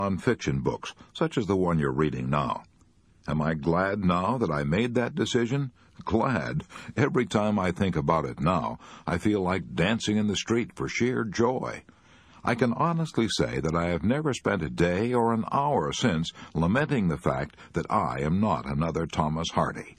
non-fiction books, such as the one you're reading now. Am I glad now that I made that decision? Glad. Every time I think about it now, I feel like dancing in the street for sheer joy. I can honestly say that I have never spent a day or an hour since lamenting the fact that I am not another Thomas Hardy.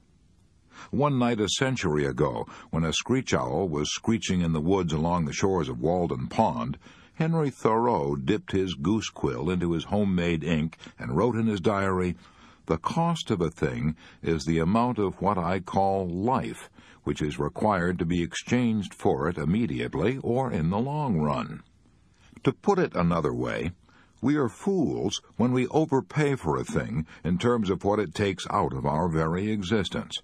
One night a century ago, when a screech owl was screeching in the woods along the shores of Walden Pond, Henry Thoreau dipped his goose quill into his homemade ink and wrote in his diary, "The cost of a thing is the amount of what I call life, which is required to be exchanged for it immediately or in the long run." To put it another way, we are fools when we overpay for a thing in terms of what it takes out of our very existence.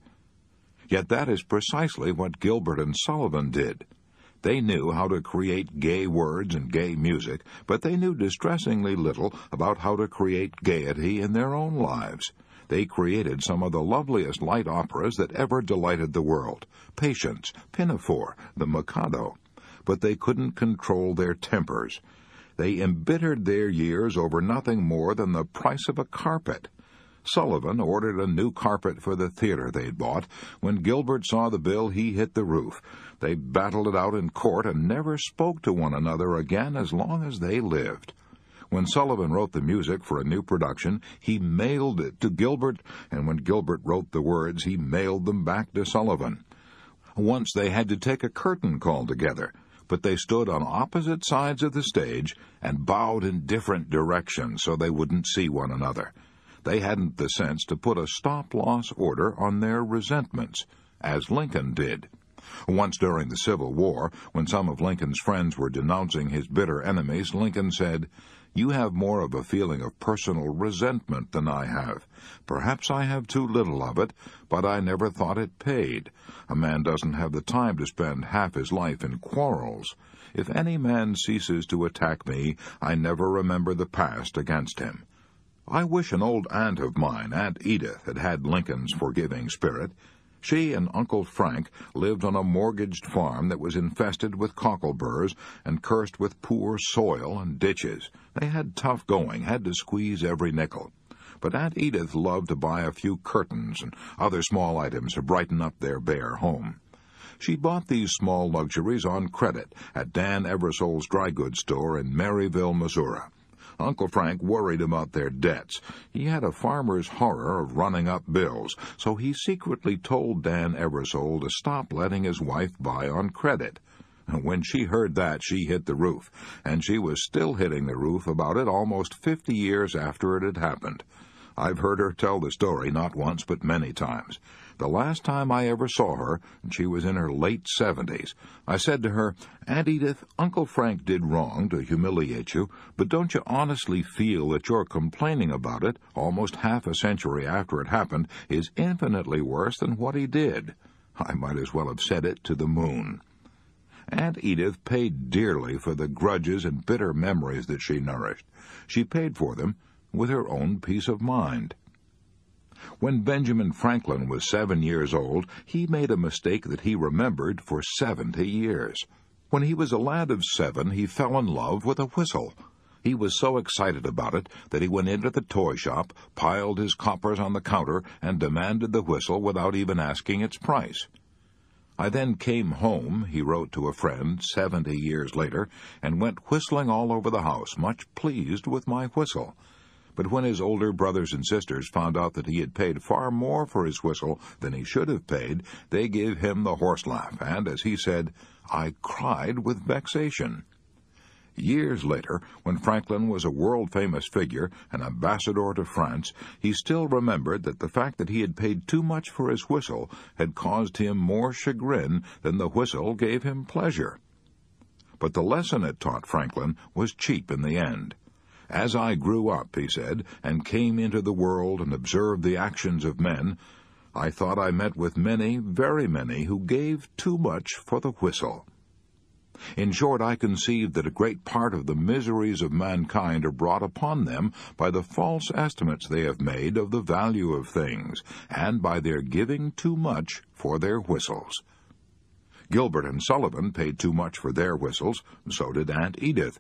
Yet that is precisely what Gilbert and Sullivan did. They knew how to create gay words and gay music, but they knew distressingly little about how to create gaiety in their own lives. They created some of the loveliest light operas that ever delighted the world, Patience, Pinafore, The Mikado. But they couldn't control their tempers. They embittered their years over nothing more than the price of a carpet. Sullivan ordered a new carpet for the theater they'd bought. When Gilbert saw the bill, he hit the roof. They battled it out in court and never spoke to one another again as long as they lived. When Sullivan wrote the music for a new production, he mailed it to Gilbert, and when Gilbert wrote the words, he mailed them back to Sullivan. Once they had to take a curtain call together, but they stood on opposite sides of the stage and bowed in different directions so they wouldn't see one another. They hadn't the sense to put a stop-loss order on their resentments, as Lincoln did. Once during the Civil War, when some of Lincoln's friends were denouncing his bitter enemies, Lincoln said, "You have more of a feeling of personal resentment than I have. Perhaps I have too little of it, but I never thought it paid. A man doesn't have the time to spend half his life in quarrels. If any man ceases to attack me, I never remember the past against him." I wish an old aunt of mine, Aunt Edith, had had Lincoln's forgiving spirit. She and Uncle Frank lived on a mortgaged farm that was infested with cockleburs and cursed with poor soil and ditches. They had tough going, had to squeeze every nickel. But Aunt Edith loved to buy a few curtains and other small items to brighten up their bare home. She bought these small luxuries on credit at Dan Eversole's dry goods store in Maryville, Missouri. Uncle Frank worried about their debts. He had a farmer's horror of running up bills, so he secretly told Dan Eversole to stop letting his wife buy on credit. When she heard that, she hit the roof, and she was still hitting the roof about it almost 50 years after it had happened. I've heard her tell the story not once but many times. The last time I ever saw her, and she was in her late 70s, I said to her, "Aunt Edith, Uncle Frank did wrong to humiliate you, but don't you honestly feel that your complaining about it, almost half a century after it happened, is infinitely worse than what he did?" I might as well have said it to the moon. Aunt Edith paid dearly for the grudges and bitter memories that she nourished. She paid for them with her own peace of mind. When Benjamin Franklin was 7 years old, he made a mistake that he remembered for 70 years. When he was a lad of 7, he fell in love with a whistle. He was so excited about it that he went into the toy shop, piled his coppers on the counter, and demanded the whistle without even asking its price. "I then came home," he wrote to a friend 70 years later, "and went whistling all over the house, much pleased with my whistle." But when his older brothers and sisters found out that he had paid far more for his whistle than he should have paid, they gave him the horse laugh, and, as he said, "I cried with vexation." Years later, when Franklin was a world-famous figure, an ambassador to France, he still remembered that the fact that he had paid too much for his whistle had caused him more chagrin than the whistle gave him pleasure. But the lesson it taught Franklin was cheap in the end. "As I grew up," he said, "and came into the world and observed the actions of men, I thought I met with many, very many, who gave too much for the whistle." In short, I conceive that a great part of the miseries of mankind are brought upon them by the false estimates they have made of the value of things, and by their giving too much for their whistles. Gilbert and Sullivan paid too much for their whistles, so did Aunt Edith.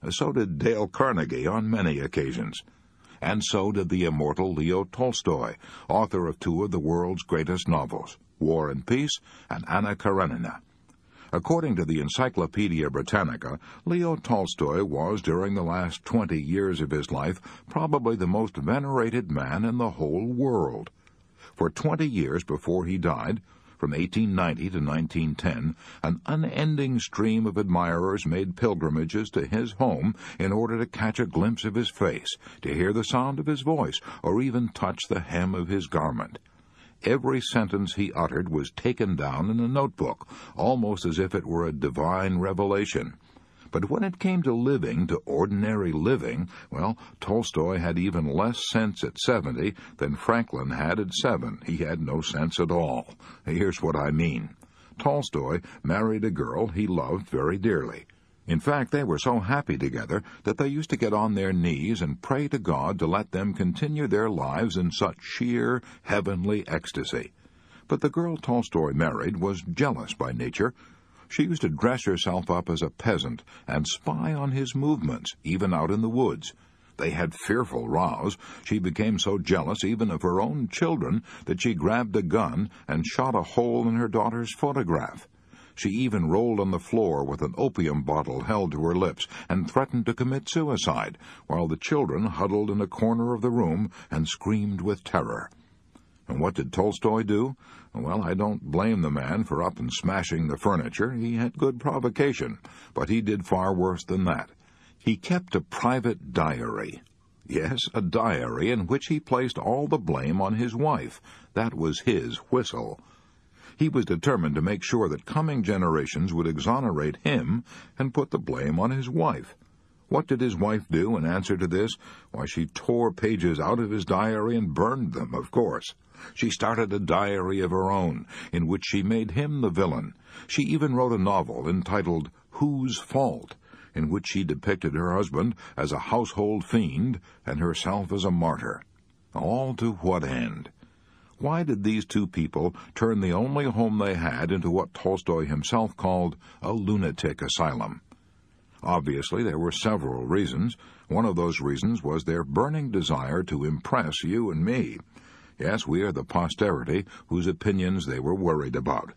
So did Dale Carnegie on many occasions. And so did the immortal Leo Tolstoy, author of two of the world's greatest novels, War and Peace and Anna Karenina. According to the Encyclopedia Britannica, Leo Tolstoy was, during the last 20 years of his life, probably the most venerated man in the whole world. For 20 years before he died, from 1890 to 1910, an unending stream of admirers made pilgrimages to his home in order to catch a glimpse of his face, to hear the sound of his voice, or even touch the hem of his garment. Every sentence he uttered was taken down in a notebook, almost as if it were a divine revelation. But when it came to living, to ordinary living, well, Tolstoy had even less sense at 70 than Franklin had at 7. He had no sense at all. Here's what I mean. Tolstoy married a girl he loved very dearly. In fact, they were so happy together that they used to get on their knees and pray to God to let them continue their lives in such sheer, heavenly ecstasy. But the girl Tolstoy married was jealous by nature. She used to dress herself up as a peasant and spy on his movements, even out in the woods. They had fearful rows. She became so jealous even of her own children that she grabbed a gun and shot a hole in her daughter's photograph. She even rolled on the floor with an opium bottle held to her lips and threatened to commit suicide, while the children huddled in a corner of the room and screamed with terror. And what did Tolstoy do? Well, I don't blame the man for up and smashing the furniture. He had good provocation, but he did far worse than that. He kept a private diary. Yes, a diary in which he placed all the blame on his wife. That was his whistle. He was determined to make sure that coming generations would exonerate him and put the blame on his wife. What did his wife do in answer to this? Why, she tore pages out of his diary and burned them, of course. She started a diary of her own, in which she made him the villain. She even wrote a novel entitled Whose Fault?, in which she depicted her husband as a household fiend and herself as a martyr. All to what end? Why did these two people turn the only home they had into what Tolstoy himself called a lunatic asylum? Obviously, there were several reasons. One of those reasons was their burning desire to impress you and me. Yes, we are the posterity whose opinions they were worried about.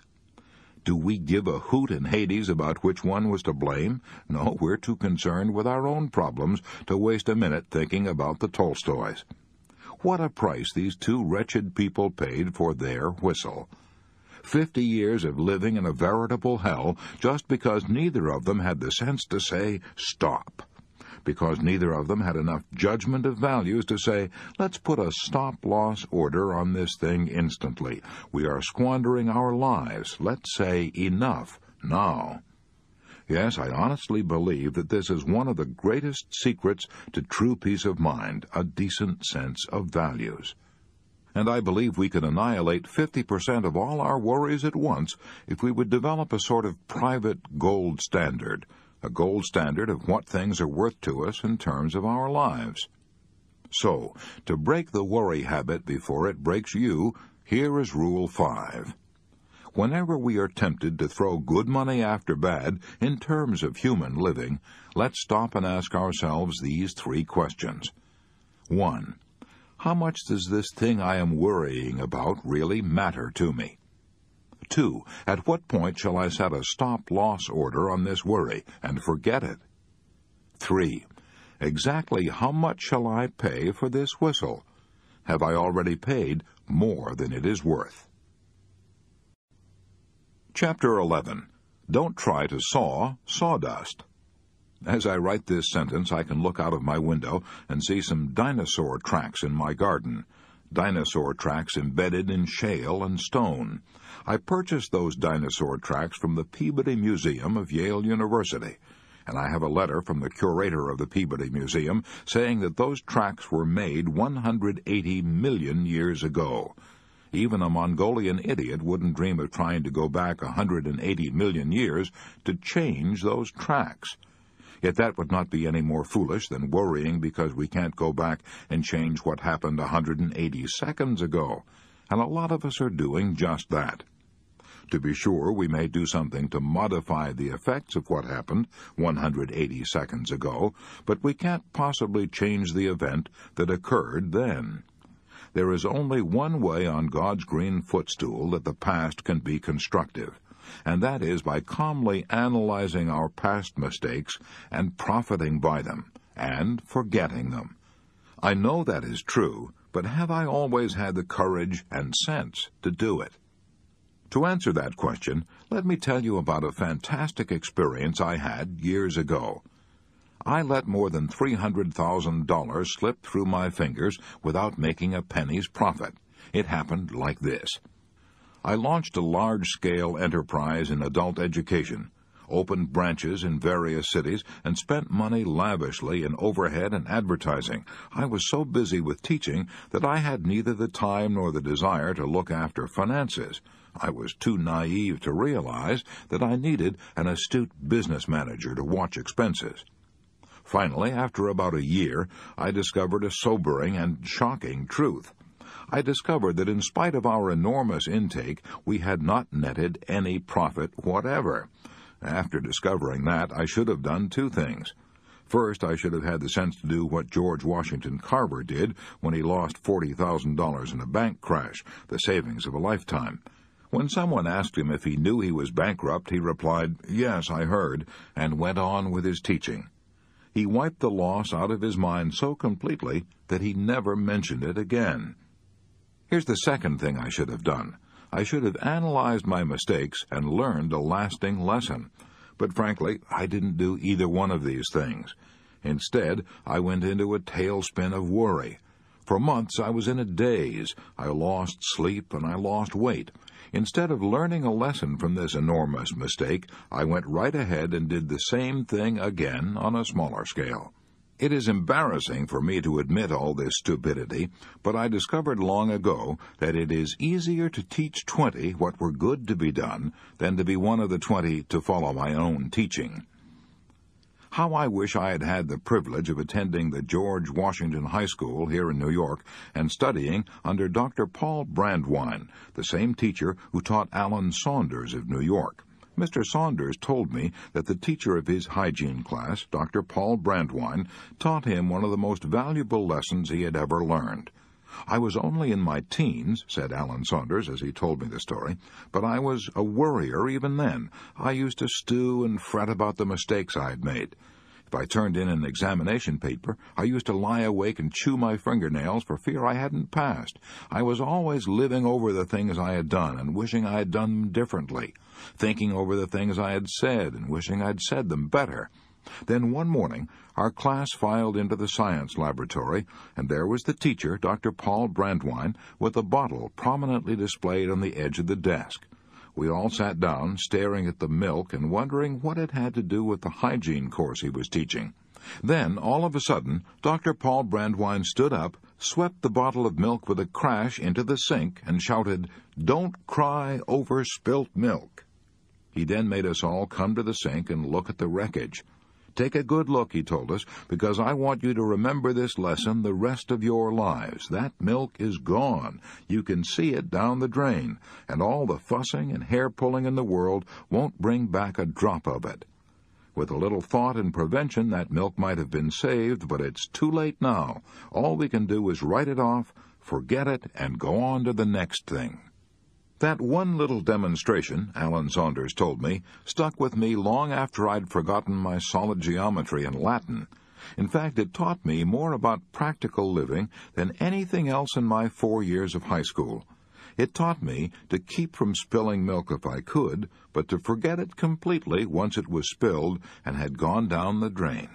Do we give a hoot in Hades about which one was to blame? No, we're too concerned with our own problems to waste a minute thinking about the Tolstoys. What a price these two wretched people paid for their whistle. 50 years of living in a veritable hell just because neither of them had the sense to say, stop. Because neither of them had enough judgment of values to say, let's put a stop-loss order on this thing instantly. We are squandering our lives. Let's say enough now. Yes, I honestly believe that this is one of the greatest secrets to true peace of mind, a decent sense of values. And I believe we could annihilate 50% of all our worries at once if we would develop a sort of private gold standard, a gold standard of what things are worth to us in terms of our lives. So, to break the worry habit before it breaks you, here is Rule 5. Whenever we are tempted to throw good money after bad in terms of human living, let's stop and ask ourselves these 3 questions. 1. How much does this thing I am worrying about really matter to me? 2. At what point shall I set a stop-loss order on this worry and forget it? 3. Exactly how much shall I pay for this whistle? Have I already paid more than it is worth? Chapter 11. Don't try to saw sawdust. As I write this sentence, I can look out of my window and see some dinosaur tracks in my garden. Dinosaur tracks embedded in shale and stone. I purchased those dinosaur tracks from the Peabody Museum of Yale University, and I have a letter from the curator of the Peabody Museum saying that those tracks were made 180 million years ago. Even a Mongolian idiot wouldn't dream of trying to go back 180 million years to change those tracks. Yet that would not be any more foolish than worrying because we can't go back and change what happened 180 seconds ago. And a lot of us are doing just that. To be sure, we may do something to modify the effects of what happened 180 seconds ago, but we can't possibly change the event that occurred then. There is only one way on God's green footstool that the past can be constructive, and that is by calmly analyzing our past mistakes and profiting by them, and forgetting them. I know that is true, but have I always had the courage and sense to do it? To answer that question, let me tell you about a fantastic experience I had years ago. I let more than $300,000 slip through my fingers without making a penny's profit. It happened like this. I launched a large-scale enterprise in adult education, opened branches in various cities, and spent money lavishly in overhead and advertising. I was so busy with teaching that I had neither the time nor the desire to look after finances. I was too naive to realize that I needed an astute business manager to watch expenses. Finally, after about a year, I discovered a sobering and shocking truth. I discovered that in spite of our enormous intake, we had not netted any profit whatever. After discovering that, I should have done two things. First, I should have had the sense to do what George Washington Carver did when he lost $40,000 in a bank crash, the savings of a lifetime. When someone asked him if he knew he was bankrupt, he replied, "Yes, I heard," and went on with his teaching. He wiped the loss out of his mind so completely that he never mentioned it again. Here's the second thing I should have done. I should have analyzed my mistakes and learned a lasting lesson. But frankly, I didn't do either one of these things. Instead, I went into a tailspin of worry. For months I was in a daze. I lost sleep and I lost weight. Instead of learning a lesson from this enormous mistake, I went right ahead and did the same thing again on a smaller scale. It is embarrassing for me to admit all this stupidity, but I discovered long ago that it is easier to teach 20 what were good to be done than to be one of the 20 to follow my own teaching. How I wish I had had the privilege of attending the George Washington High School here in New York and studying under Dr. Paul Brandwine, the same teacher who taught Alan Saunders of New York. Mr. Saunders told me that the teacher of his hygiene class, Dr. Paul Brandwine, taught him one of the most valuable lessons he had ever learned. "I was only in my teens," said Alan Saunders as he told me the story, "but I was a worrier even then. I used to stew and fret about the mistakes I had made. If I turned in an examination paper, I used to lie awake and chew my fingernails for fear I hadn't passed. I was always living over the things I had done and wishing I had done them differently, thinking over the things I had said and wishing I'd said them better. Then one morning, our class filed into the science laboratory, and there was the teacher, Dr. Paul Brandwine, with a bottle prominently displayed on the edge of the desk. We all sat down, staring at the milk and wondering what it had to do with the hygiene course he was teaching. Then, all of a sudden, Dr. Paul Brandwine stood up, swept the bottle of milk with a crash into the sink, and shouted, "Don't cry over spilt milk." He then made us all come to the sink and look at the wreckage. "Take a good look," he told us, "because I want you to remember this lesson the rest of your lives. That milk is gone. You can see it down the drain, and all the fussing and hair-pulling in the world won't bring back a drop of it. With a little thought and prevention, that milk might have been saved, but it's too late now. All we can do is write it off, forget it, and go on to the next thing." That one little demonstration, Alan Saunders told me, stuck with me long after I'd forgotten my solid geometry and Latin. In fact, it taught me more about practical living than anything else in my 4 years of high school. It taught me to keep from spilling milk if I could, but to forget it completely once it was spilled and had gone down the drain.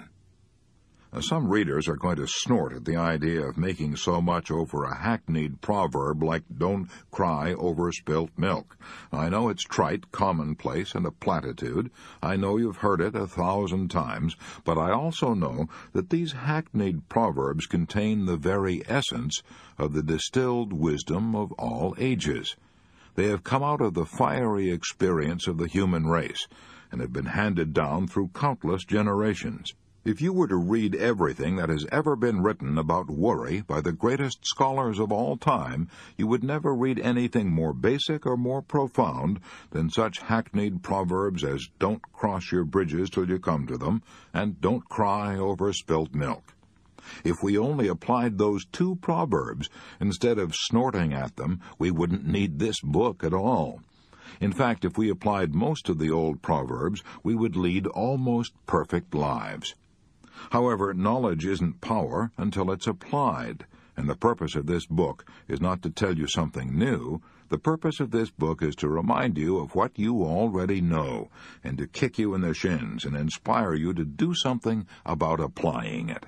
Some readers are going to snort at the idea of making so much over a hackneyed proverb like "don't cry over spilt milk." I know it's trite, commonplace, and a platitude. I know you've heard it 1,000 times, but I also know that these hackneyed proverbs contain the very essence of the distilled wisdom of all ages. They have come out of the fiery experience of the human race and have been handed down through countless generations. If you were to read everything that has ever been written about worry by the greatest scholars of all time, you would never read anything more basic or more profound than such hackneyed proverbs as "Don't cross your bridges till you come to them," and "Don't cry over spilt milk." If we only applied those two proverbs instead of snorting at them, we wouldn't need this book at all. In fact, if we applied most of the old proverbs, we would lead almost perfect lives. However, knowledge isn't power until it's applied, and the purpose of this book is not to tell you something new. The purpose of this book is to remind you of what you already know, and to kick you in the shins and inspire you to do something about applying it.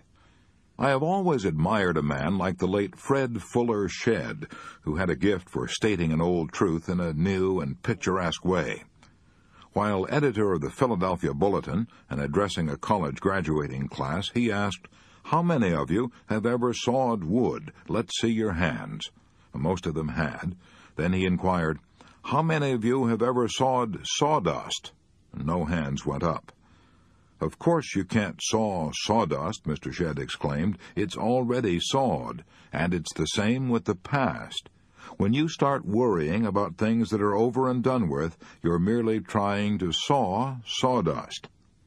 I have always admired a man like the late Fred Fuller Shedd, who had a gift for stating an old truth in a new and picturesque way. While editor of the Philadelphia Bulletin and addressing a college graduating class, he asked, "How many of you have ever sawed wood? Let's see your hands." Most of them had. Then he inquired, "How many of you have ever sawed sawdust?" No hands went up. "Of course you can't saw sawdust," Mr. Shedd exclaimed. "It's already sawed, and it's the same with the past. When you start worrying about things that are over and done with, you're merely trying to saw sawdust."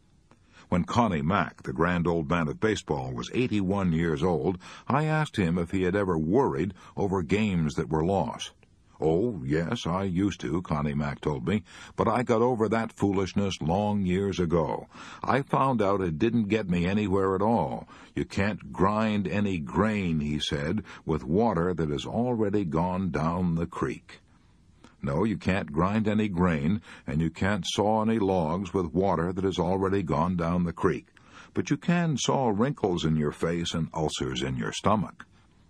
When Connie Mack, the grand old man of baseball, was 81 years old, I asked him if he had ever worried over games that were lost. "Oh, yes, I used to," Connie Mack told me, "but I got over that foolishness long years ago. I found out it didn't get me anywhere at all. You can't grind any grain," he said, "with water that has already gone down the creek." No, you can't grind any grain, and you can't saw any logs with water that has already gone down the creek. But you can saw wrinkles in your face and ulcers in your stomach.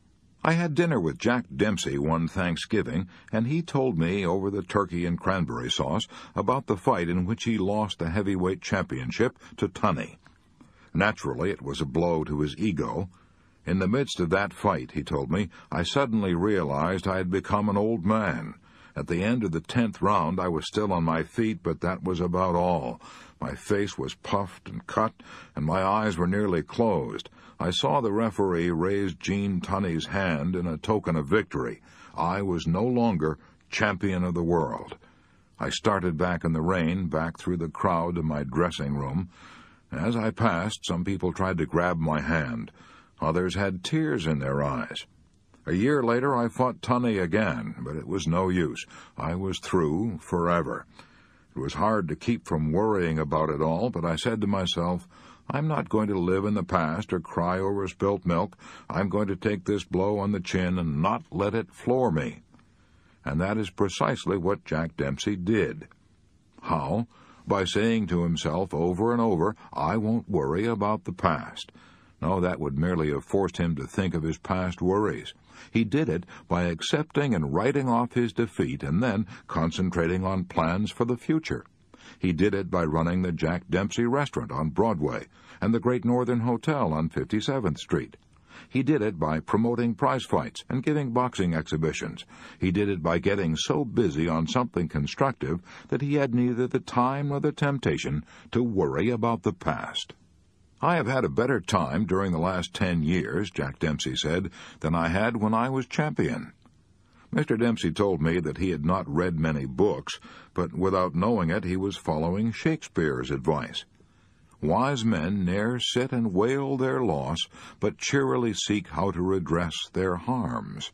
I had dinner with Jack Dempsey one Thanksgiving, and he told me over the turkey and cranberry sauce about the fight in which he lost the heavyweight championship to Tunney. Naturally, it was a blow to his ego. "In the midst of that fight," he told me, "I suddenly realized I had become an old man. At the end of the 10th round, I was still on my feet, but that was about all. My face was puffed and cut, and my eyes were nearly closed. I saw the referee raise Gene Tunney's hand in a token of victory. I was no longer champion of the world." I started back in the rain, back through the crowd to my dressing room. As I passed, some people tried to grab my hand. Others had tears in their eyes. A year later, I fought Tunney again, but it was no use. I was through forever. It was hard to keep from worrying about it all, but I said to myself, "I'm not going to live in the past or cry over spilt milk. I'm going to take this blow on the chin and not let it floor me." And that is precisely what Jack Dempsey did. How? By saying to himself over and over, "I won't worry about the past." No, that would merely have forced him to think of his past worries. He did it by accepting and writing off his defeat and then concentrating on plans for the future. He did it by running the Jack Dempsey restaurant on Broadway and the Great Northern Hotel on 57th Street. He did it by promoting prize fights and giving boxing exhibitions. He did it by getting so busy on something constructive that he had neither the time nor the temptation to worry about the past. "I have had a better time during the last 10 years, Jack Dempsey said, "than I had when I was champion." Mr. Dempsey told me that he had not read many books, but without knowing it he was following Shakespeare's advice. "Wise men ne'er sit and wail their loss, but cheerily seek how to redress their harms."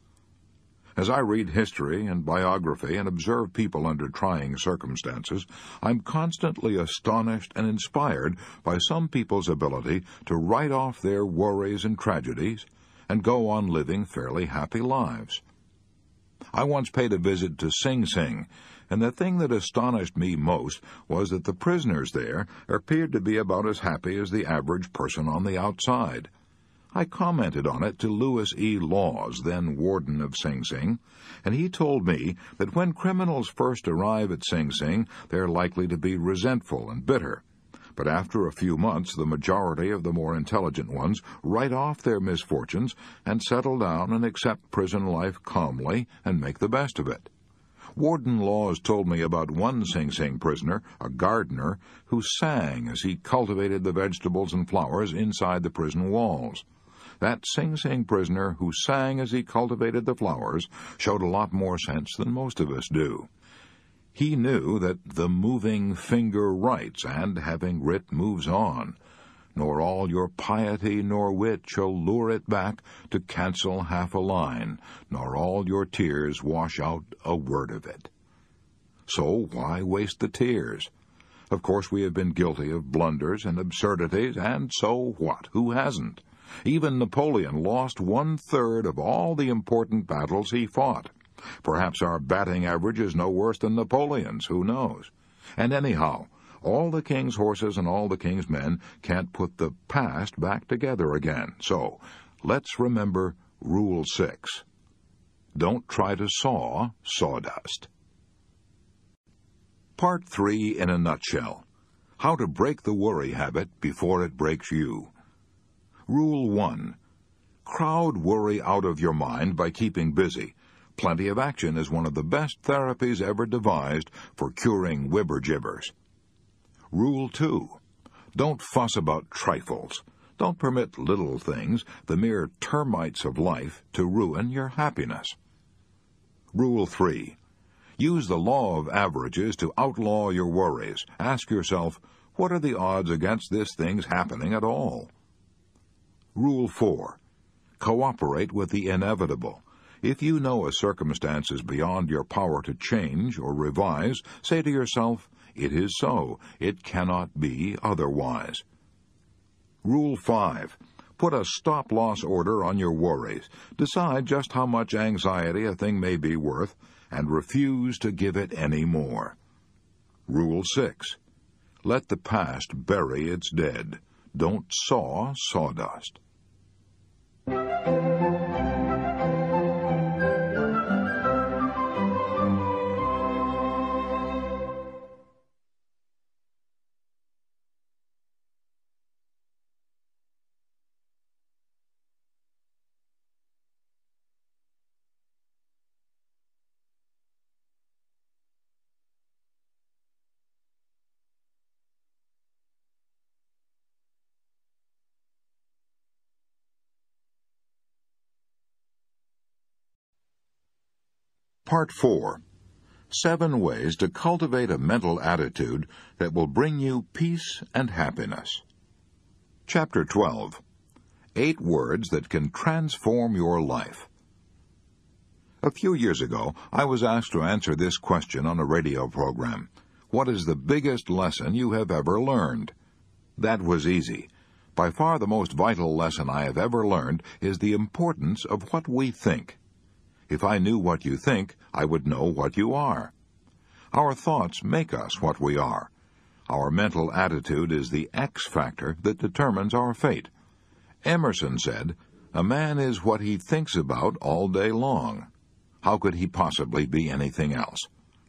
As I read history and biography and observe people under trying circumstances, I'm constantly astonished and inspired by some people's ability to write off their worries and tragedies and go on living fairly happy lives. I once paid a visit to Sing Sing, and the thing that astonished me most was that the prisoners there appeared to be about as happy as the average person on the outside. I commented on it to Louis E. Laws, then warden of Sing Sing, and he told me that when criminals first arrive at Sing Sing, they're likely to be resentful and bitter. But after a few months, the majority of the more intelligent ones write off their misfortunes and settle down and accept prison life calmly and make the best of it. Warden Laws told me about one Sing Sing prisoner, a gardener, who sang as he cultivated the vegetables and flowers inside the prison walls. That Sing Sing prisoner who sang as he cultivated the flowers showed a lot more sense than most of us do. He knew that the moving finger writes, and, having writ, moves on. Nor all your piety nor wit shall lure it back to cancel half a line, nor all your tears wash out a word of it. So why waste the tears? Of course we have been guilty of blunders and absurdities, and so what? Who hasn't? Even Napoleon lost 1/3 of all the important battles he fought. Perhaps our batting average is no worse than Napoleon's, who knows? And anyhow, all the king's horses and all the king's men can't put the past back together again. So, let's remember Rule 6. Don't try to saw sawdust. Part 3 in a nutshell. How to break the worry habit before it breaks you. Rule 1. Crowd worry out of your mind by keeping busy. Plenty of action is one of the best therapies ever devised for curing whibber-jibbers. Rule 2. Don't fuss about trifles. Don't permit little things, the mere termites of life, to ruin your happiness. Rule 3. Use the law of averages to outlaw your worries. Ask yourself, what are the odds against this thing's happening at all? Rule 4. Cooperate with the inevitable. If you know a circumstance is beyond your power to change or revise, say to yourself, it is so. It cannot be otherwise. Rule 5. Put a stop-loss order on your worries. Decide just how much anxiety a thing may be worth, and refuse to give it any more. Rule 6. Let the past bury its dead. Don't saw sawdust. Part 4. 7 ways to cultivate a mental attitude that will bring you peace and happiness. Chapter 12. 8 words that can transform your life. A few years ago, I was asked to answer this question on a radio program. What is the biggest lesson you have ever learned? That was easy. By far the most vital lesson I have ever learned is the importance of what we think. If I knew what you think, I would know what you are. Our thoughts make us what we are. Our mental attitude is the X factor that determines our fate. Emerson said, "A man is what he thinks about all day long." How could he possibly be anything else?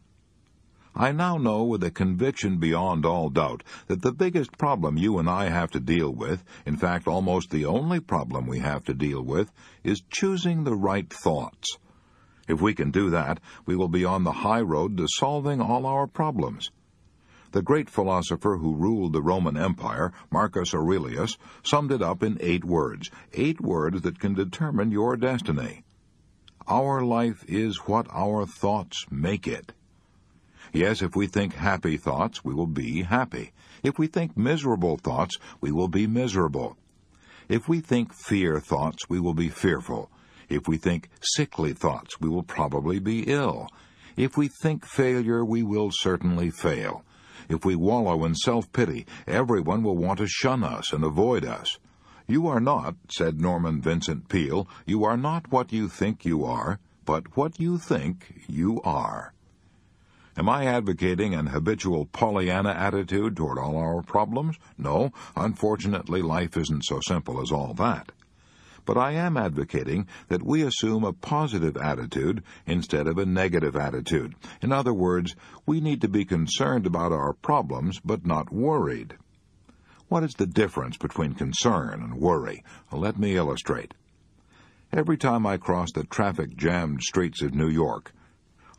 I now know with a conviction beyond all doubt that the biggest problem you and I have to deal with, in fact almost the only problem we have to deal with, is choosing the right thoughts. If we can do that, we will be on the high road to solving all our problems. The great philosopher who ruled the Roman Empire, Marcus Aurelius, summed it up in 8 words, 8 words that can determine your destiny. Our life is what our thoughts make it. Yes, if we think happy thoughts, we will be happy. If we think miserable thoughts, we will be miserable. If we think fear thoughts, we will be fearful. If we think sickly thoughts, we will probably be ill. If we think failure, we will certainly fail. If we wallow in self-pity, everyone will want to shun us and avoid us. You are not, said Norman Vincent Peale, you are not what you think you are, but what you think you are. Am I advocating an habitual Pollyanna attitude toward all our problems? No, unfortunately, life isn't so simple as all that. But I am advocating that we assume a positive attitude instead of a negative attitude. In other words, we need to be concerned about our problems, but not worried. What is the difference between concern and worry? Well, let me illustrate. Every time I cross the traffic-jammed streets of New York,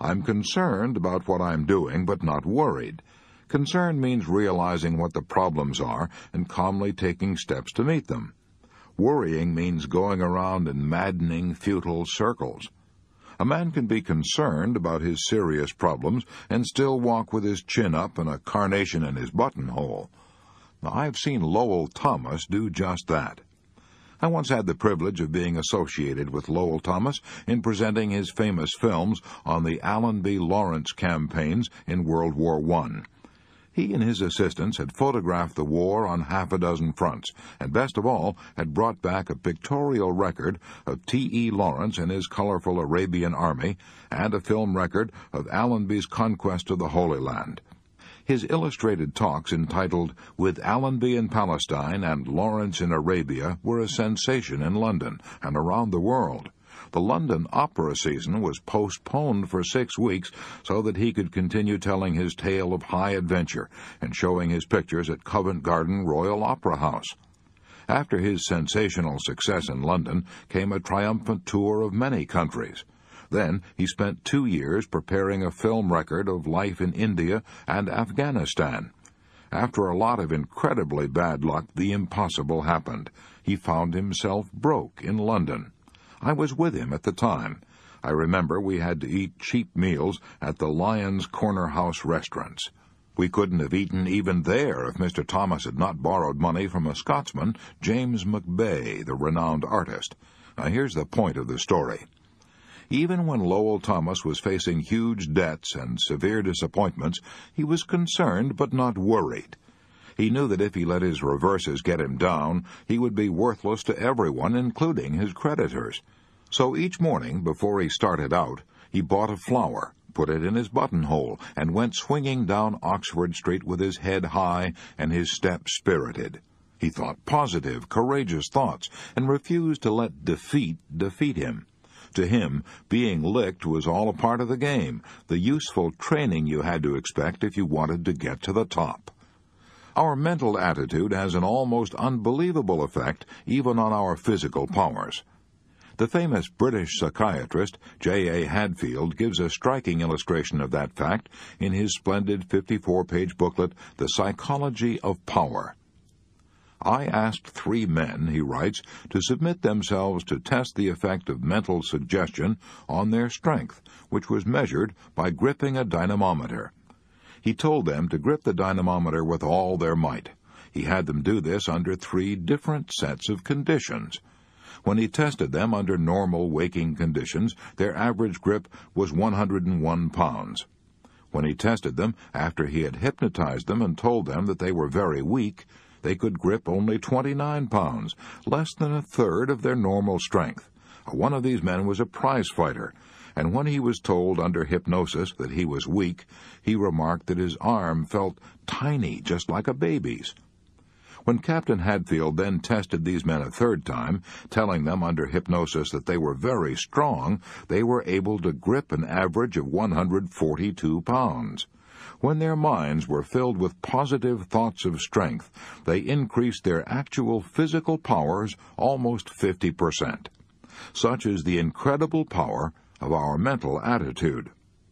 I'm concerned about what I'm doing, but not worried. Concern means realizing what the problems are and calmly taking steps to meet them. Worrying means going around in maddening, futile circles. A man can be concerned about his serious problems and still walk with his chin up and a carnation in his buttonhole. Now, I've seen Lowell Thomas do just that. I once had the privilege of being associated with Lowell Thomas in presenting his famous films on the Allen B. Lawrence campaigns in World War I. He and his assistants had photographed the war on half a dozen fronts, and best of all, had brought back a pictorial record of T.E. Lawrence and his colorful Arabian army, and a film record of Allenby's conquest of the Holy Land. His illustrated talks entitled "With Allenby in Palestine and Lawrence in Arabia" were a sensation in London and around the world. The London opera season was postponed for 6 weeks so that he could continue telling his tale of high adventure and showing his pictures at Covent Garden Royal Opera House. After his sensational success in London came a triumphant tour of many countries. Then he spent 2 years preparing a film record of life in India and Afghanistan. After a lot of incredibly bad luck, the impossible happened. He found himself broke in London. I was with him at the time. I remember we had to eat cheap meals at the Lyons Corner House restaurants. We couldn't have eaten even there if Mr. Thomas had not borrowed money from a Scotsman, James McBay, the renowned artist. Now here's the point of the story. Even when Lowell Thomas was facing huge debts and severe disappointments, he was concerned but not worried. He knew that if he let his reverses get him down, he would be worthless to everyone, including his creditors. So each morning, before he started out, he bought a flower, put it in his buttonhole, and went swinging down Oxford Street with his head high and his step spirited. He thought positive, courageous thoughts, and refused to let defeat him. To him, being licked was all a part of the game, the useful training you had to expect if you wanted to get to the top. Our mental attitude has an almost unbelievable effect even on our physical powers. The famous British psychiatrist J.A. Hadfield gives a striking illustration of that fact in his splendid 54-page booklet, The Psychology of Power. I asked 3 men, he writes, to submit themselves to test the effect of mental suggestion on their strength, which was measured by gripping a dynamometer. He told them to grip the dynamometer with all their might. He had them do this under 3 different sets of conditions. When he tested them under normal waking conditions, their average grip was 101 pounds. When he tested them after he had hypnotized them and told them that they were very weak, they could grip only 29 pounds, less than a third of their normal strength. One of these men was a prize fighter, and when he was told under hypnosis that he was weak, he remarked that his arm felt tiny, just like a baby's. When Captain Hadfield then tested these men a 3rd time, telling them under hypnosis that they were very strong, they were able to grip an average of 142 pounds. When their minds were filled with positive thoughts of strength, they increased their actual physical powers almost 50%. Such is the incredible power of our mental attitude.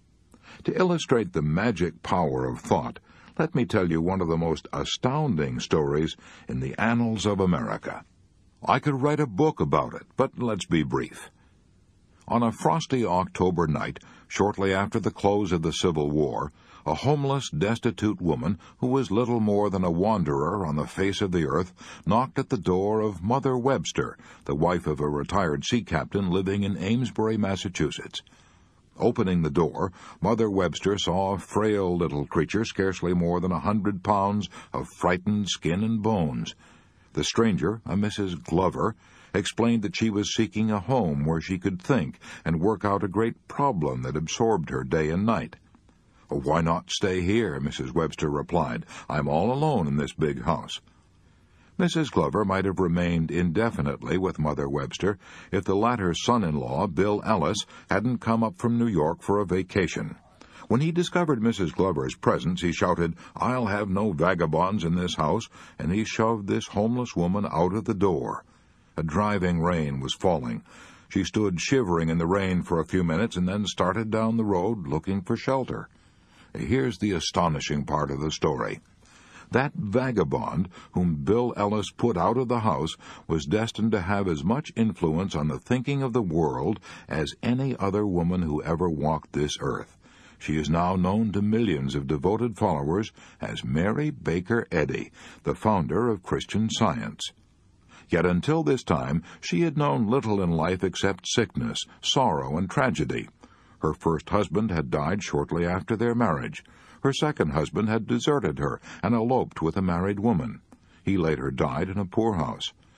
To illustrate the magic power of thought, let me tell you one of the most astounding stories in the annals of America. I could write a book about it, but let's be brief. On a frosty October night, shortly after the close of the Civil War, a homeless, destitute woman who was little more than a wanderer on the face of the earth knocked at the door of Mother Webster, the wife of a retired sea captain living in Amesbury, Massachusetts. Opening the door, Mother Webster saw a frail little creature scarcely more than 100 pounds of frightened skin and bones. The stranger, a Mrs. Glover, explained that she was seeking a home where she could think and work out a great problem that absorbed her day and night. "Why not stay here?" Mrs. Webster replied. "I'm all alone in this big house." Mrs. Glover might have remained indefinitely with Mother Webster if the latter's son-in-law, Bill Ellis, hadn't come up from New York for a vacation. When he discovered Mrs. Glover's presence, he shouted, "I'll have no vagabonds in this house," and he shoved this homeless woman out of the door. A driving rain was falling, She stood shivering in the rain for a few minutes and then started down the road looking for shelter. Here's the astonishing part of the story. That vagabond whom Bill Ellis put out of the house was destined to have as much influence on the thinking of the world as any other woman who ever walked this earth. She is now known to millions of devoted followers as Mary Baker Eddy, the founder of Christian Science. Yet until this time she had known little in life except sickness, sorrow, and tragedy. Her first husband had died shortly after their marriage. Her second husband had deserted her and eloped with a married woman. He later died in a poorhouse.